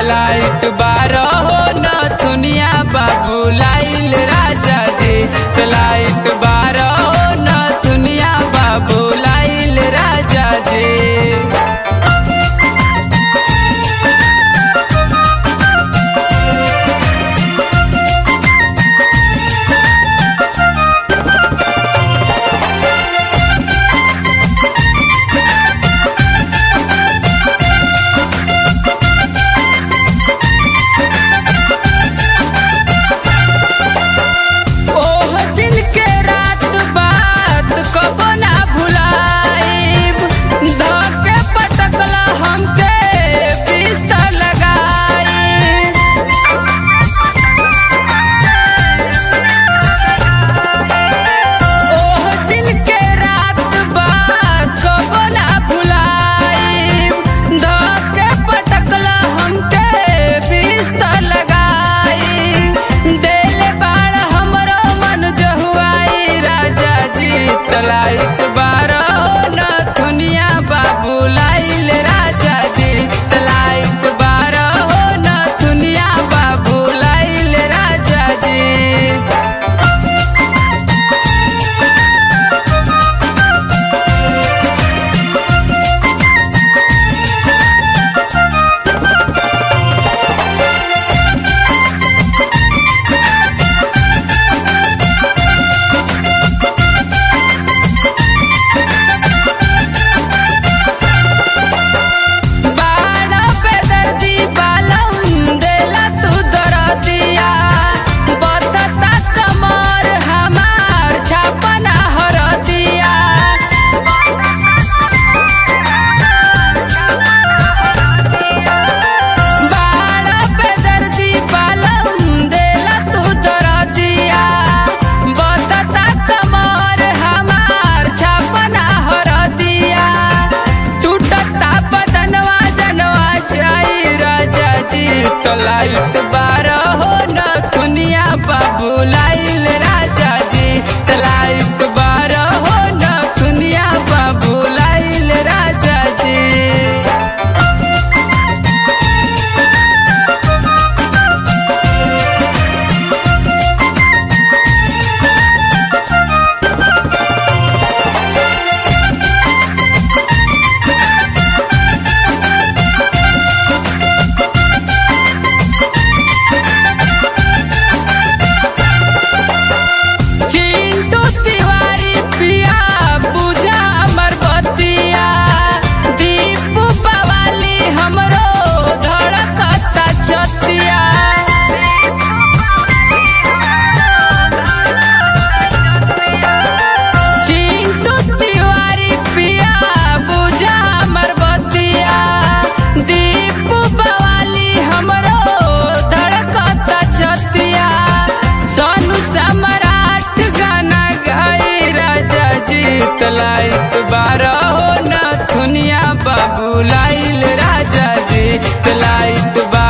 Light बारह हो नथुनिया बाबू लाइल राजा जी लाइट बारह हो नथुनिया बाबू लाइल राजा जी। कबो ना भुलाइब धके पटकला हमके बिस्तर लगाई ओह दिन के रात बात कबो ना भुलाइब धके पटकला हमके बिस्तर लगाई देले बाड़ हमरो मन जहुआई राजा जी लाइट बारह हो नथुनिया बाबू लाइल राजा जी लाइट बारह हो नथुनिया बाबू लाइल राजा जी। लाइट बारह हो नथुनिया बाबू लाइल राजा जी लाइट बारह हो नथुनिया बाबू लाइल राजा जी। लाइट बारह हो नथुनिया बाबू लाइल राजा जी लाइट